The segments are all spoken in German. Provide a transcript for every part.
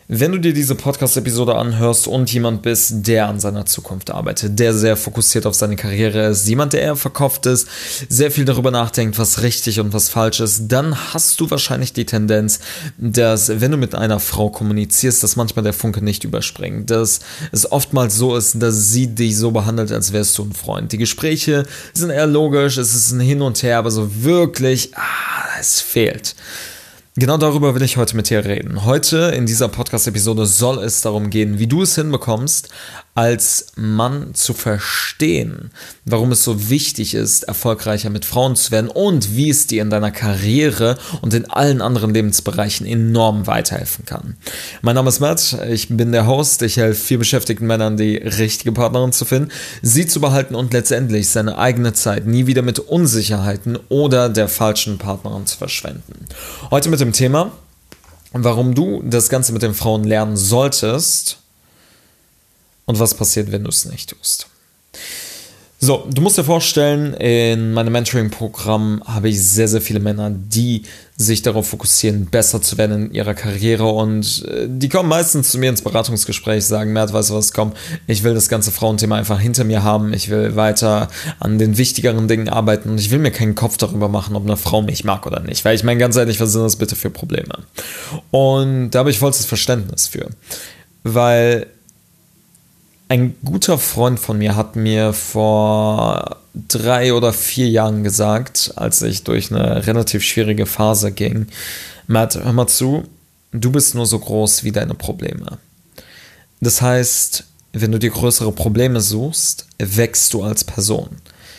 Wenn du dir diese Podcast-Episode anhörst und jemand bist, der an seiner Zukunft arbeitet, der sehr fokussiert auf seine Karriere ist, jemand, der eher verkopft ist, sehr viel darüber nachdenkt, was richtig und was falsch ist, dann hast du wahrscheinlich die Tendenz, dass, wenn du mit einer Frau kommunizierst, dass manchmal der Funke nicht überspringt, dass es oftmals so ist, dass sie dich so behandelt, als wärst du ein Freund. Die Gespräche sind eher logisch, es ist ein Hin und Her, aber so wirklich, es fehlt. Genau darüber will ich heute mit dir reden. Heute in dieser Podcast-Episode soll es darum gehen, wie du es hinbekommst, als Mann zu verstehen, warum es so wichtig ist, erfolgreicher mit Frauen zu werden und wie es dir in deiner Karriere und in allen anderen Lebensbereichen enorm weiterhelfen kann. Mein Name ist Matt, ich bin der Host, ich helfe vielbeschäftigten Männern, die richtige Partnerin zu finden, sie zu behalten und letztendlich seine eigene Zeit nie wieder mit Unsicherheiten oder der falschen Partnerin zu verschwenden. Heute mit dem Thema, warum du das Ganze mit den Frauen lernen solltest und was passiert, wenn du es nicht tust. So, du musst dir vorstellen, in meinem Mentoring-Programm habe ich sehr, sehr viele Männer, die sich darauf fokussieren, besser zu werden in ihrer Karriere, und die kommen meistens zu mir ins Beratungsgespräch, sagen, Mert, weißt du was, komm, ich will das ganze Frauenthema einfach hinter mir haben, ich will weiter an den wichtigeren Dingen arbeiten und ich will mir keinen Kopf darüber machen, ob eine Frau mich mag oder nicht, weil ich meine, ganz ehrlich, was sind das bitte für Probleme? Und da habe ich vollstes Verständnis für, weil ein guter Freund von mir hat mir vor 3 oder 4 Jahren gesagt, als ich durch eine relativ schwierige Phase ging, Matt, hör mal zu, du bist nur so groß wie deine Probleme. Das heißt, wenn du dir größere Probleme suchst, wächst du als Person.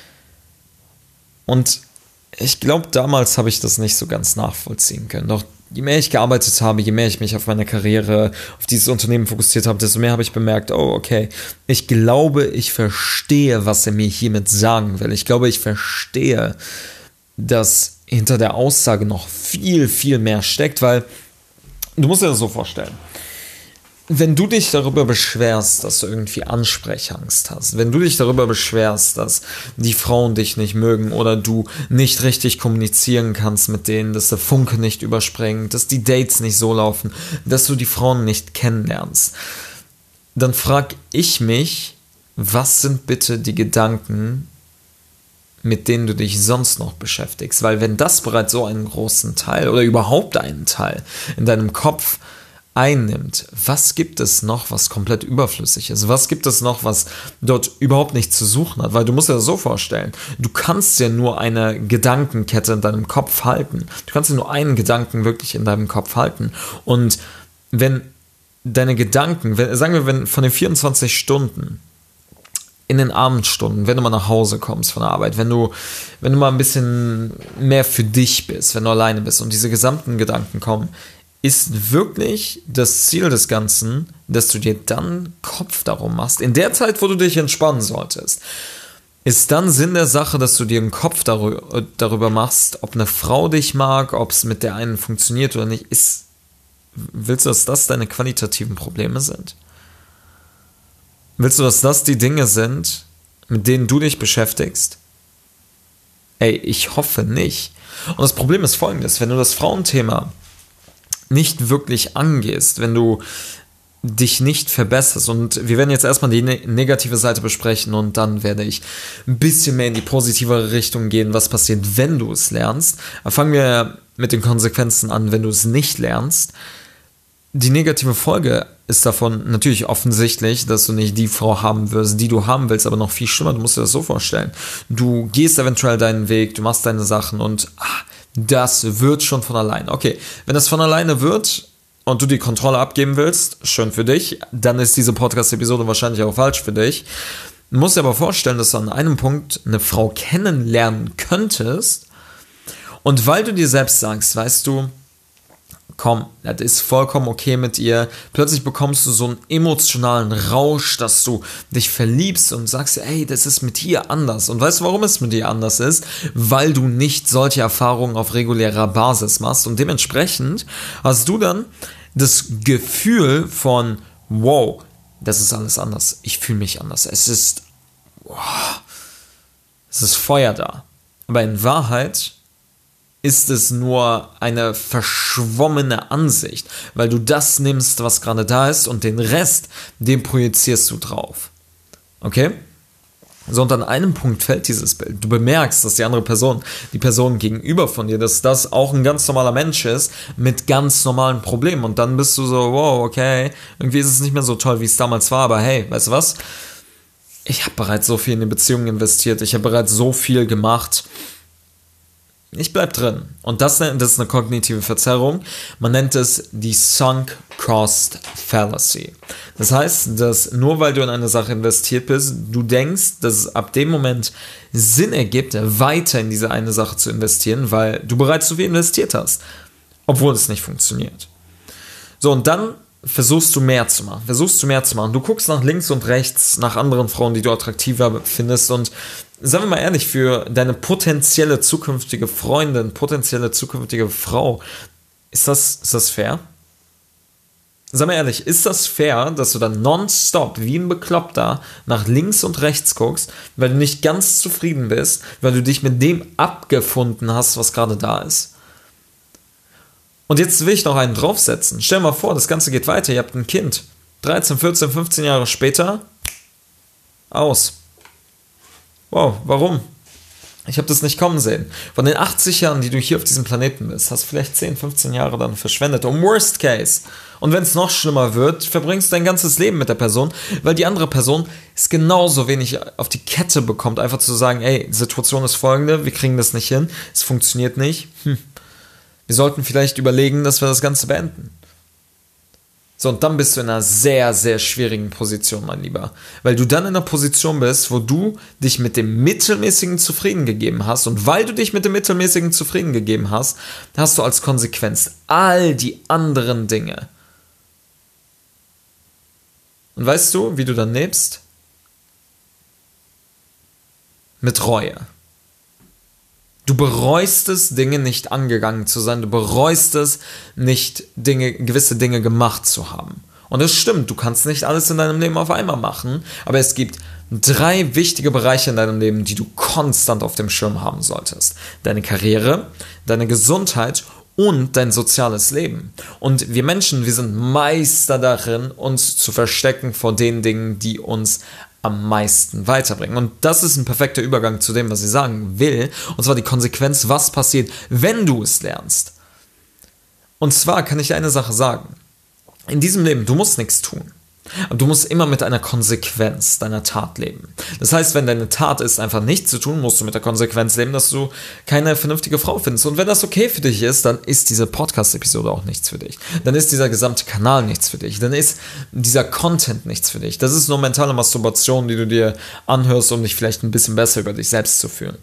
Und ich glaube, damals habe ich das nicht so ganz nachvollziehen können. Doch je mehr ich gearbeitet habe, je mehr ich mich auf meine Karriere, auf dieses Unternehmen fokussiert habe, desto mehr habe ich bemerkt, oh, okay, ich glaube, ich verstehe, was er mir hiermit sagen will. Ich glaube, ich verstehe, dass hinter der Aussage noch viel, viel mehr steckt, weil du musst dir das so vorstellen. Wenn du dich darüber beschwerst, dass du irgendwie Ansprechangst hast, wenn du dich darüber beschwerst, dass die Frauen dich nicht mögen oder du nicht richtig kommunizieren kannst mit denen, dass der Funke nicht überspringt, dass die Dates nicht so laufen, dass du die Frauen nicht kennenlernst, dann frage ich mich, was sind bitte die Gedanken, mit denen du dich sonst noch beschäftigst? Weil wenn das bereits so einen großen Teil oder überhaupt einen Teil in deinem Kopf einnimmt, was gibt es noch, was komplett überflüssig ist? Was gibt es noch, was dort überhaupt nichts zu suchen hat? Weil du musst dir das so vorstellen, du kannst ja nur eine Gedankenkette in deinem Kopf halten. Du kannst ja nur einen Gedanken wirklich in deinem Kopf halten. Und wenn deine Gedanken, sagen wir, wenn von den 24 Stunden in den Abendstunden, wenn du mal nach Hause kommst von der Arbeit, wenn du mal ein bisschen mehr für dich bist, wenn du alleine bist und diese gesamten Gedanken kommen, ist wirklich das Ziel des Ganzen, dass du dir dann Kopf darum machst, in der Zeit, wo du dich entspannen solltest, ist dann Sinn der Sache, dass du dir einen Kopf darüber machst, ob eine Frau dich mag, ob es mit der einen funktioniert oder nicht. Willst du, dass das deine qualitativen Probleme sind? Willst du, dass das die Dinge sind, mit denen du dich beschäftigst? Ey, ich hoffe nicht. Und das Problem ist folgendes, wenn du das Frauenthema nicht wirklich angehst, wenn du dich nicht verbesserst, und wir werden jetzt erstmal die negative Seite besprechen und dann werde ich ein bisschen mehr in die positivere Richtung gehen, was passiert, wenn du es lernst. Aber fangen wir mit den Konsequenzen an, wenn du es nicht lernst. Die negative Folge ist davon natürlich offensichtlich, dass du nicht die Frau haben wirst, die du haben willst, aber noch viel schlimmer, du musst dir das so vorstellen. Du gehst eventuell deinen Weg, du machst deine Sachen und das wird schon von alleine. Okay, wenn das von alleine wird und du die Kontrolle abgeben willst, schön für dich, dann ist diese Podcast-Episode wahrscheinlich auch falsch für dich. Du musst dir aber vorstellen, dass du an einem Punkt eine Frau kennenlernen könntest und weil du dir selbst sagst, weißt du, komm, das ist vollkommen okay mit ihr. Plötzlich bekommst du so einen emotionalen Rausch, dass du dich verliebst und sagst, ey, das ist mit ihr anders. Und weißt du, warum es mit ihr anders ist? Weil du nicht solche Erfahrungen auf regulärer Basis machst. Und dementsprechend hast du dann das Gefühl von, wow, das ist alles anders. Ich fühle mich anders. Es ist Feuer da. Aber in Wahrheit ist es nur eine verschwommene Ansicht, weil du das nimmst, was gerade da ist und den Rest, den projizierst du drauf. Okay? So, und an einem Punkt fällt dieses Bild. Du bemerkst, dass die andere Person, die Person gegenüber von dir, dass das auch ein ganz normaler Mensch ist mit ganz normalen Problemen. Und dann bist du so, wow, okay, irgendwie ist es nicht mehr so toll, wie es damals war, aber hey, weißt du was? Ich habe bereits so viel in die Beziehung investiert, ich habe bereits so viel gemacht. Ich bleib drin. Und das ist eine kognitive Verzerrung. Man nennt es die Sunk Cost Fallacy. Das heißt, dass nur weil du in eine Sache investiert bist, du denkst, dass es ab dem Moment Sinn ergibt, weiter in diese eine Sache zu investieren, weil du bereits so viel investiert hast, obwohl es nicht funktioniert. So, und dann versuchst du mehr zu machen. Du guckst nach links und rechts, nach anderen Frauen, die du attraktiver findest, und sagen wir mal ehrlich, für deine potenzielle zukünftige Freundin, potenzielle zukünftige Frau, ist das fair? Sag mal ehrlich, ist das fair, dass du dann nonstop wie ein Bekloppter nach links und rechts guckst, weil du nicht ganz zufrieden bist, weil du dich mit dem abgefunden hast, was gerade da ist? Und jetzt will ich noch einen draufsetzen. Stell dir mal vor, das Ganze geht weiter, ihr habt ein Kind. 13, 14, 15 Jahre später, aus. Wow, warum? Ich habe das nicht kommen sehen. Von den 80 Jahren, die du hier auf diesem Planeten bist, hast du vielleicht 10, 15 Jahre dann verschwendet. Und worst case. Und wenn es noch schlimmer wird, verbringst du dein ganzes Leben mit der Person, weil die andere Person es genauso wenig auf die Kette bekommt, einfach zu sagen, ey, die Situation ist folgende, wir kriegen das nicht hin, es funktioniert nicht. Wir sollten vielleicht überlegen, dass wir das Ganze beenden. So, und dann bist du in einer sehr, sehr schwierigen Position, mein Lieber. Weil du dann in einer Position bist, wo du dich mit dem Mittelmäßigen zufrieden gegeben hast. Und weil du dich mit dem Mittelmäßigen zufrieden gegeben hast, hast du als Konsequenz all die anderen Dinge. Und weißt du, wie du dann lebst? Mit Reue. Du bereust es, Dinge nicht angegangen zu sein. Du bereust es, nicht gewisse Dinge gemacht zu haben. Und es stimmt, du kannst nicht alles in deinem Leben auf einmal machen, aber es gibt 3 wichtige Bereiche in deinem Leben, die du konstant auf dem Schirm haben solltest. Deine Karriere, deine Gesundheit und dein soziales Leben. Und wir Menschen, wir sind Meister darin, uns zu verstecken vor den Dingen, die uns am meisten weiterbringen. Und das ist ein perfekter Übergang zu dem, was ich sagen will. Und zwar die Konsequenz, was passiert, wenn du es lernst. Und zwar kann ich dir eine Sache sagen. In diesem Leben, du musst nichts tun. Aber du musst immer mit einer Konsequenz deiner Tat leben. Das heißt, wenn deine Tat ist, einfach nichts zu tun, musst du mit der Konsequenz leben, dass du keine vernünftige Frau findest. Und wenn das okay für dich ist, dann ist diese Podcast-Episode auch nichts für dich. Dann ist dieser gesamte Kanal nichts für dich. Dann ist dieser Content nichts für dich. Das ist nur mentale Masturbation, die du dir anhörst, um dich vielleicht ein bisschen besser über dich selbst zu fühlen.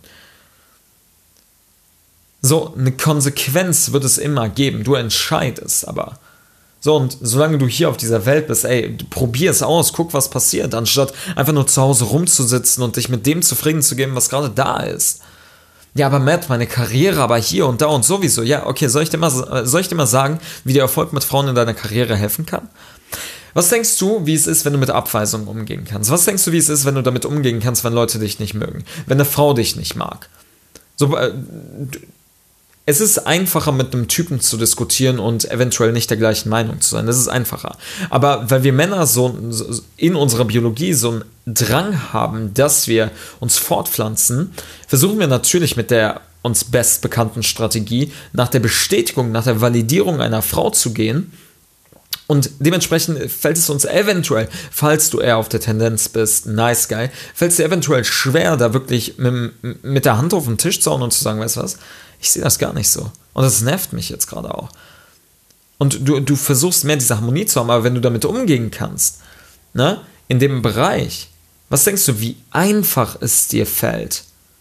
So, eine Konsequenz wird es immer geben. Du entscheidest aber. So, und solange du hier auf dieser Welt bist, ey, probier es aus, guck, was passiert, anstatt einfach nur zu Hause rumzusitzen und dich mit dem zufrieden zu geben, was gerade da ist. Ja, aber Matt, meine Karriere, aber hier und da und sowieso. Ja, okay, soll ich dir mal sagen, wie der Erfolg mit Frauen in deiner Karriere helfen kann? Was denkst du, wie es ist, wenn du mit Abweisungen umgehen kannst? Was denkst du, wie es ist, wenn du damit umgehen kannst, wenn Leute dich nicht mögen? Wenn eine Frau dich nicht mag? So, es ist einfacher, mit einem Typen zu diskutieren und eventuell nicht der gleichen Meinung zu sein. Das ist einfacher. Aber weil wir Männer so in unserer Biologie so einen Drang haben, dass wir uns fortpflanzen, versuchen wir natürlich mit der uns bestbekannten Strategie nach der Bestätigung, nach der Validierung einer Frau zu gehen. Und dementsprechend fällt es uns eventuell, falls du eher auf der Tendenz bist, nice guy, fällt es dir eventuell schwer, da wirklich mit der Hand auf den Tisch zu hauen und zu sagen, weißt du was, ich sehe das gar nicht so. Und das nervt mich jetzt gerade auch. Und du versuchst mehr diese Harmonie zu haben, aber wenn du damit umgehen kannst, ne, in dem Bereich, was denkst du, wie einfach es dir fällt?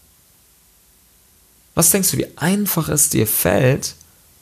Was denkst du, wie einfach es dir fällt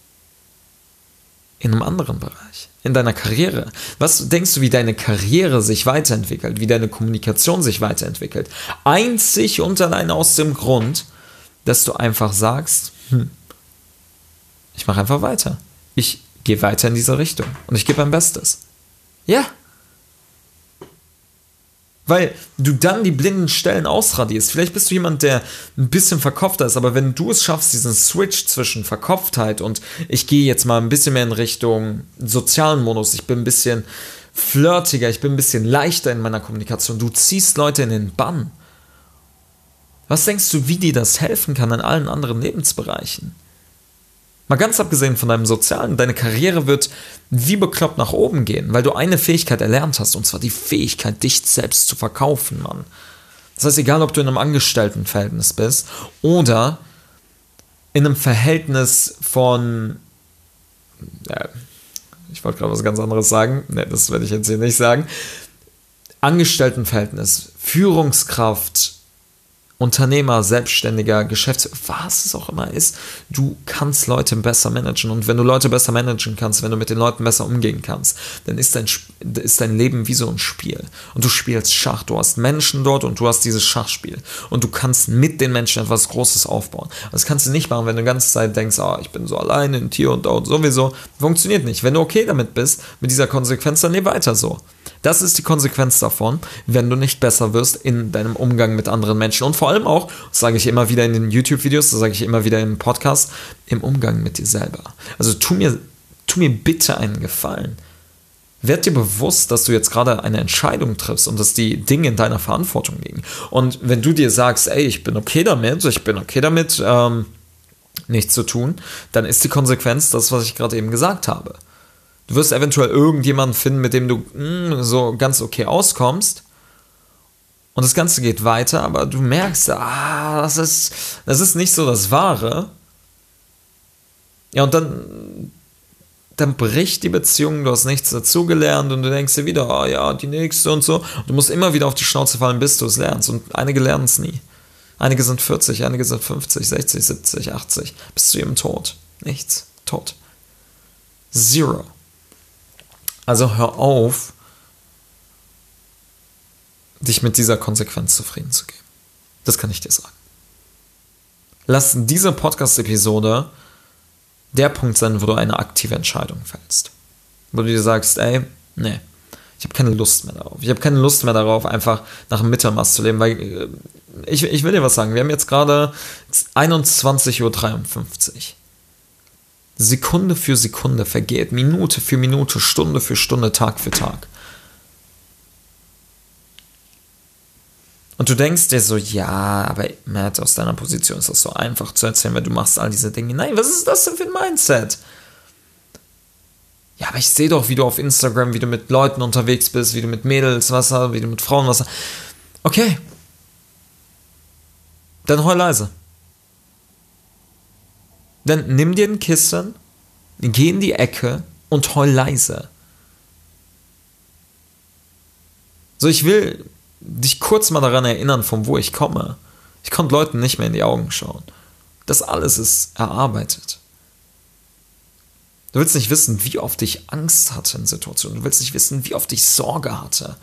in einem anderen Bereich? In deiner Karriere. Was denkst du, wie deine Karriere sich weiterentwickelt, wie deine Kommunikation sich weiterentwickelt? Einzig und allein aus dem Grund, dass du einfach sagst, ich mache einfach weiter. Ich gehe weiter in diese Richtung und ich gebe mein Bestes. Ja. Weil du dann die blinden Stellen ausradierst. Vielleicht bist du jemand, der ein bisschen verkopfter ist, aber wenn du es schaffst, diesen Switch zwischen Verkopftheit und ich gehe jetzt mal ein bisschen mehr in Richtung sozialen Modus, ich bin ein bisschen flirtiger, ich bin ein bisschen leichter in meiner Kommunikation, du ziehst Leute in den Bann. Was denkst du, wie dir das helfen kann in allen anderen Lebensbereichen? Mal ganz abgesehen von deinem Sozialen, deine Karriere wird wie bekloppt nach oben gehen, weil du eine Fähigkeit erlernt hast, und zwar die Fähigkeit, dich selbst zu verkaufen, Mann. Das heißt, egal, ob du in einem Angestelltenverhältnis bist oder in einem Verhältnis von, ich wollte gerade was ganz anderes sagen, das werde ich jetzt hier nicht sagen, Angestelltenverhältnis, Führungskraft, Unternehmer, Selbstständiger, was es auch immer ist, du kannst Leute besser managen. Und wenn du Leute besser managen kannst, wenn du mit den Leuten besser umgehen kannst, dann ist dein Leben wie so ein Spiel. Und du spielst Schach. Du hast Menschen dort und du hast dieses Schachspiel. Und du kannst mit den Menschen etwas Großes aufbauen. Das kannst du nicht machen, wenn du die ganze Zeit denkst, ich bin so alleine und hier und da und sowieso. Funktioniert nicht. Wenn du okay damit bist, mit dieser Konsequenz, dann leb weiter so. Das ist die Konsequenz davon, wenn du nicht besser wirst in deinem Umgang mit anderen Menschen. Und vor allem auch, das sage ich immer wieder in den YouTube-Videos, das sage ich immer wieder im Podcast, im Umgang mit dir selber. Also tu mir bitte einen Gefallen. Werd dir bewusst, dass du jetzt gerade eine Entscheidung triffst und dass die Dinge in deiner Verantwortung liegen. Und wenn du dir sagst, ich bin okay damit, nichts zu tun, dann ist die Konsequenz das, was ich gerade eben gesagt habe. Du wirst eventuell irgendjemanden finden, mit dem du so ganz okay auskommst. Und das Ganze geht weiter, aber du merkst, das ist nicht so das Wahre. Ja, und dann bricht die Beziehung, du hast nichts dazugelernt und du denkst dir wieder, die nächste und so. Und du musst immer wieder auf die Schnauze fallen, bis du es lernst. Und einige lernen es nie. Einige sind 40, einige sind 50, 60, 70, 80. Bis zu ihrem Tod. Nichts. Tot. Zero. Also hör auf, dich mit dieser Konsequenz zufrieden zu geben. Das kann ich dir sagen. Lass diese Podcast-Episode der Punkt sein, wo du eine aktive Entscheidung fällst. Wo du dir sagst, ich habe keine Lust mehr darauf. Ich habe keine Lust mehr darauf, einfach nach dem Mittelmaß zu leben, weil ich will dir was sagen. Wir haben jetzt gerade 21:53 Uhr. Sekunde für Sekunde vergeht, Minute für Minute, Stunde für Stunde, Tag für Tag. Und du denkst dir so, aber Matt, aus deiner Position ist das so einfach zu erzählen, weil du machst all diese Dinge. Nein, was ist das denn für ein Mindset? Ja, aber ich sehe doch, wie du auf Instagram, wie du mit Leuten unterwegs bist, wie du mit Mädels wie du mit Frauen Okay. Dann heul leise. Dann nimm dir ein Kissen, geh in die Ecke und heul leise. So, ich will dich kurz mal daran erinnern, von wo ich komme. Ich konnte Leuten nicht mehr in die Augen schauen. Das alles ist erarbeitet. Du willst nicht wissen, wie oft ich Angst hatte in Situationen. Du willst nicht wissen, wie oft ich Sorge hatte.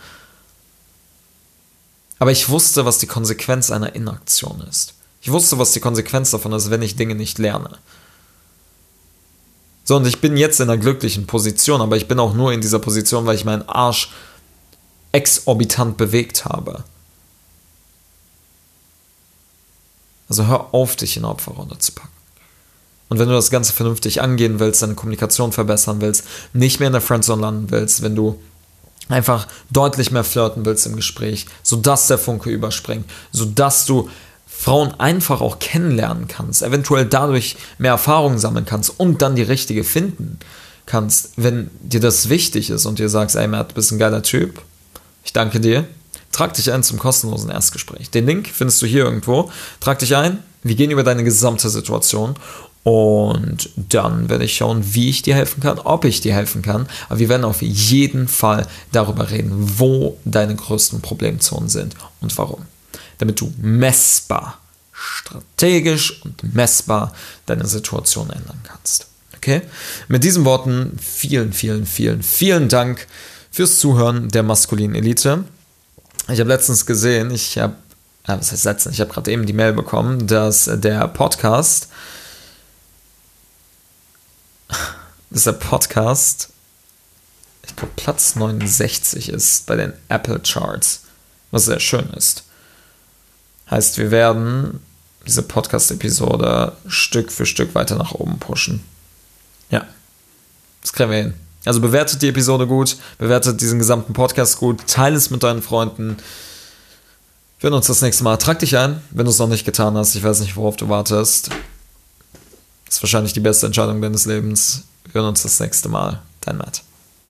Aber ich wusste, was die Konsequenz einer Inaktion ist. Ich wusste, was die Konsequenz davon ist, wenn ich Dinge nicht lerne. So, und ich bin jetzt in einer glücklichen Position, aber ich bin auch nur in dieser Position, weil ich meinen Arsch exorbitant bewegt habe. Also hör auf, dich in eine Opferrolle zu packen. Und wenn du das Ganze vernünftig angehen willst, deine Kommunikation verbessern willst, nicht mehr in der Friendzone landen willst, wenn du einfach deutlich mehr flirten willst im Gespräch, sodass der Funke überspringt, sodass du Frauen einfach auch kennenlernen kannst, eventuell dadurch mehr Erfahrung sammeln kannst und dann die richtige finden kannst, wenn dir das wichtig ist und dir sagst, Matt, du bist ein geiler Typ, ich danke dir, trag dich ein zum kostenlosen Erstgespräch. Den Link findest du hier irgendwo, trag dich ein, wir gehen über deine gesamte Situation und dann werde ich schauen, wie ich dir helfen kann, ob ich dir helfen kann, aber wir werden auf jeden Fall darüber reden, wo deine größten Problemzonen sind und warum. Damit du messbar, strategisch und messbar deine Situation ändern kannst. Okay? Mit diesen Worten vielen, vielen, vielen, vielen Dank fürs Zuhören der maskulinen Elite. Ich habe letztens gesehen, ich habe gerade eben die Mail bekommen, dass der Podcast, ich glaube Platz 69 ist bei den Apple Charts. was sehr schön ist. Heißt, wir werden diese Podcast-Episode Stück für Stück weiter nach oben pushen. Ja, das kriegen wir hin. Also bewertet die Episode gut, bewertet diesen gesamten Podcast gut, teile es mit deinen Freunden. Wir hören uns das nächste Mal. Trag dich ein, wenn du es noch nicht getan hast. Ich weiß nicht, worauf du wartest. Das ist wahrscheinlich die beste Entscheidung deines Lebens. Wir hören uns das nächste Mal. Dein Matt.